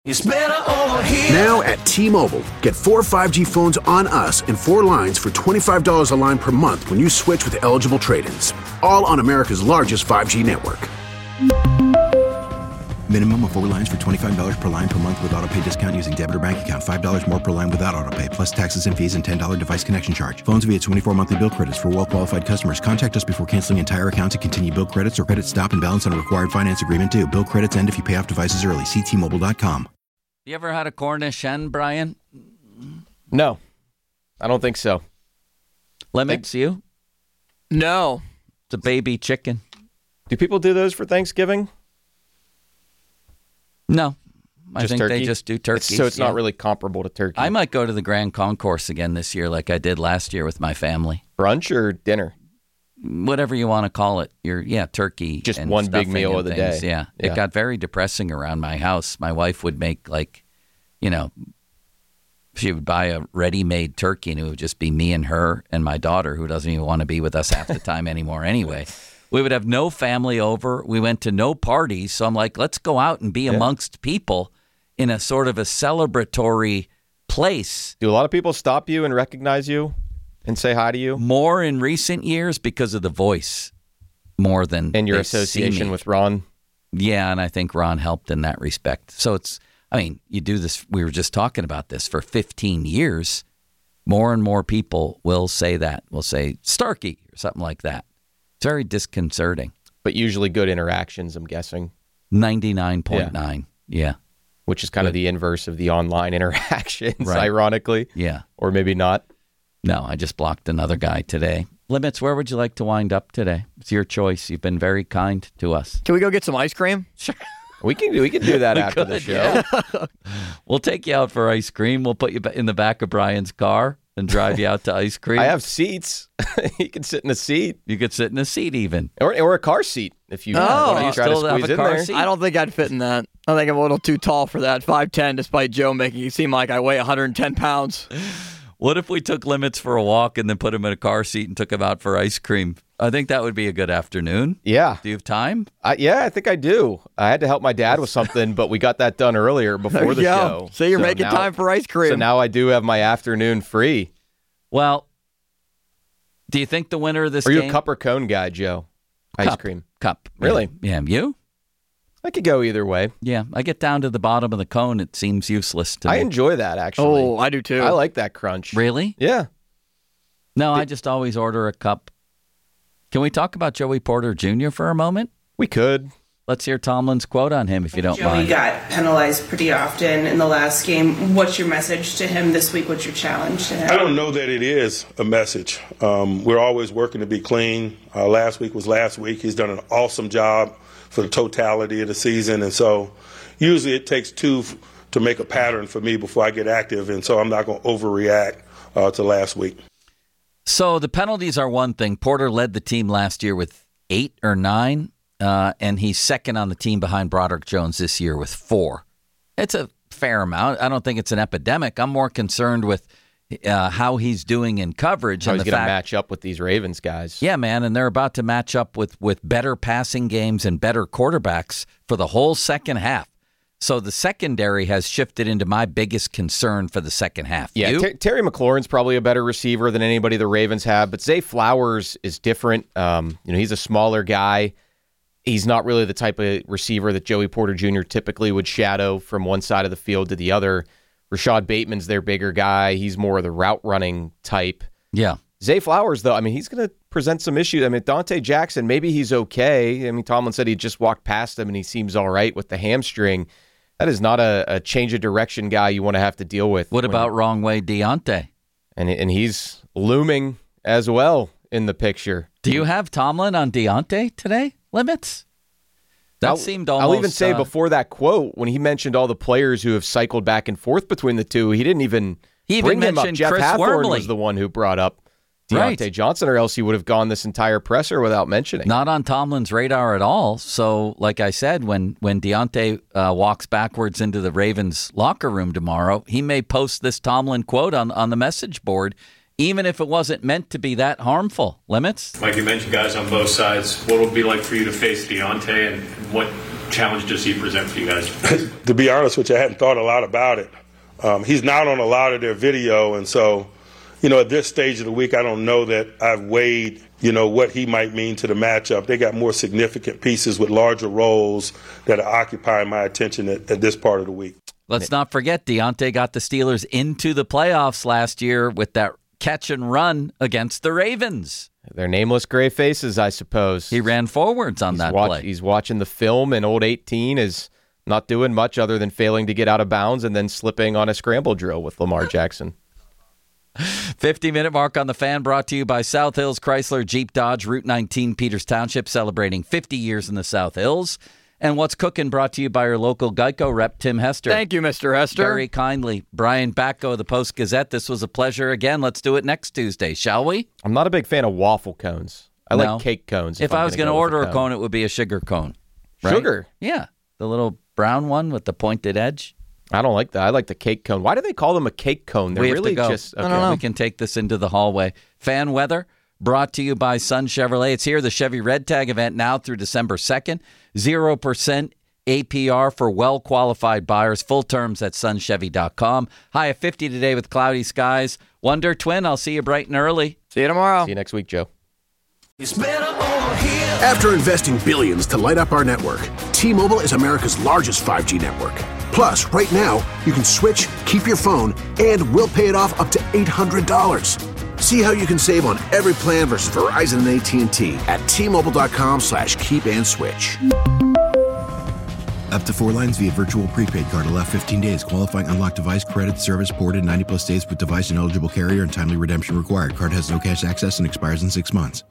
It's better over here. Now at T-Mobile, get 4 5G phones on us and 4 lines for $25 a line per month when you switch with eligible trade-ins. All on America's largest 5G network. Minimum of 4 lines for $25 per line per month with autopay discount using debit or bank account. $5 more per line without autopay, plus taxes and fees and $10 device connection charge. Phones via 24 monthly bill credits for well-qualified customers. Contact us before canceling entire account to continue bill credits or credit stop and balance on a required finance agreement due. Bill credits end if you pay off devices early. See T-Mobile.com. You ever had a Cornish hen, Brian? No, I don't think so. Limits, you? No. It's a baby chicken. Do people do those for Thanksgiving? No. I Just think turkey? they just do turkeys. So it's not really comparable to turkey. I might go to the Grand Concourse again this year like I did last year with my family. Brunch or dinner? Whatever you want to call it. Turkey. Just and one big stuffing meal and of the things. day. Yeah. It got very depressing around my house. My wife would make she would buy a ready-made turkey and it would just be me and her and my daughter who doesn't even want to be with us half the time anymore anyway. We would have no family over. We went to no parties. So I'm like, let's go out and be amongst people in a sort of a celebratory place. Do a lot of people stop you and recognize you and say hi to you? More in recent years because of the voice more than And your they association see me. with Ron? Yeah, and I think Ron helped in that respect. So you do this, we were just talking about this, for 15 years, more and more people will say that. Will say Starkey or something like that. It's very disconcerting. But usually good interactions, I'm guessing. 99.9, yeah. Which is kind of the inverse of the online interactions, Right. Ironically. Yeah. Or maybe not. No, I just blocked another guy today. Limits, where would you like to wind up today? It's your choice. You've been very kind to us. Can we go get some ice cream? Sure. We can do that after the show. Yeah. We'll take you out for ice cream. We'll put you in the back of Brian's car and drive you out to ice cream. I have seats. You can sit in a seat. You could sit in a seat even. Or a car seat if you you try to still have squeeze a in car there. seat? I don't think I'd fit in that. I think I'm a little too tall for that. 5'10", despite Joe making it seem like I weigh 110 pounds. What if we took Limits for a walk and then put him in a car seat and took him out for ice cream? I think that would be a good afternoon. Yeah. Do you have time? Yeah, I think I do. I had to help my dad with something, but we got that done earlier before the show. So you're making time for ice cream. So now I do have my afternoon free. Well, do you think the winner of this Are game... you a cup or cone guy, Joe? Ice cream. Cup. Really? Yeah. You? I could go either way. Yeah. I get down to the bottom of the cone. It seems useless to me. I enjoy that, actually. Oh, I do too. I like that crunch. Really? Yeah. No, I just always order a cup. Can we talk about Joey Porter Jr. for a moment? We could. Let's hear Tomlin's quote on him, if you don't Joey mind. got penalized pretty often in the last game. What's your message to him this week? What's your challenge to him? I don't know that it is a message. We're always working to be clean. Last week was last week. He's done an awesome job for the totality of the season. And so usually it takes two to make a pattern for me before I get active. And so I'm not going to overreact to last week. So the penalties are one thing. Porter led the team last year with 8 or 9. And he's second on the team behind Broderick Jones this year with 4. It's a fair amount. I don't think it's an epidemic. I'm more concerned with how he's doing in coverage. How and he's going to match up with these Ravens guys. Yeah, man, and they're about to match up with better passing games and better quarterbacks for the whole second half. So the secondary has shifted into my biggest concern for the second half. Yeah, Terry McLaurin's probably a better receiver than anybody the Ravens have, but Zay Flowers is different. He's a smaller guy. He's not really the type of receiver that Joey Porter Jr. typically would shadow from one side of the field to the other. Rashad Bateman's their bigger guy. He's more of the route running type. Yeah. Zay Flowers, though, he's going to present some issues. Dante Jackson, maybe he's okay. Tomlin said he just walked past him and he seems all right with the hamstring. That is not a change of direction guy you want to have to deal with. What about wrong way Deontay? And he's looming as well in the picture. Do you have Tomlin on Deontay today, Limits? That seemed almost... I'll even say before that quote, when he mentioned all the players who have cycled back and forth between the two, he didn't even bring him up. Jeff Chris Hathorne Wormley was the one who brought up Deontay Johnson, or else he would have gone this entire presser without mentioning. Not on Tomlin's radar at all. So, like I said, when Deontay walks backwards into the Ravens locker room tomorrow, he may post this Tomlin quote on the message board, even if it wasn't meant to be that harmful. Limits? Like you mentioned, guys on both sides, what will it be like for you to face Deontay, and what challenge does he present for you guys? To be honest with you, I hadn't thought a lot about it. He's not on a lot of their video, and so, at this stage of the week, I don't know that I've weighed, what he might mean to the matchup. They got more significant pieces with larger roles that are occupying my attention at this part of the week. Let's not forget, Deontay got the Steelers into the playoffs last year with that catch and run against the Ravens. They're nameless gray faces, I suppose. He ran forwards on that play. He's watching the film, and old 18 is not doing much other than failing to get out of bounds and then slipping on a scramble drill with Lamar Jackson. 50-minute mark on the Fan, brought to you by South Hills Chrysler Jeep Dodge, Route 19, Peters Township, celebrating 50 years in the South Hills. And What's Cooking, brought to you by your local Geico rep, Tim Hester. Thank you, Mr. Hester. Very kindly. Brian Batko of the Post-Gazette, this was a pleasure again. Let's do it next Tuesday, shall we? I'm not a big fan of waffle cones. I like cake cones. If I was going to order a cone, it would be a sugar cone. Right? Sugar? Yeah. The little brown one with the pointed edge. I don't like that. I like the cake cone. Why do they call them a cake cone? They're really just... Okay. I don't know. We can take this into the hallway. Fan weather, brought to you by Sun Chevrolet. It's here, the Chevy Red Tag event now through December 2nd. 0% APR for well-qualified buyers. Full terms at sunchevy.com. High of 50 today with cloudy skies. Wonder Twin, I'll see you bright and early. See you tomorrow. See you next week, Joe. After investing billions to light up our network, T-Mobile is America's largest 5G network. Plus, right now, you can switch, keep your phone, and we'll pay it off up to $800. See how you can save on every plan versus Verizon and AT&T at T-Mobile.com/keep-and-switch. Up to 4 lines via virtual prepaid card. Allow 15 days. Qualifying unlocked device credit service ported 90-plus days with device and eligible carrier and timely redemption required. Card has no cash access and expires in 6 months.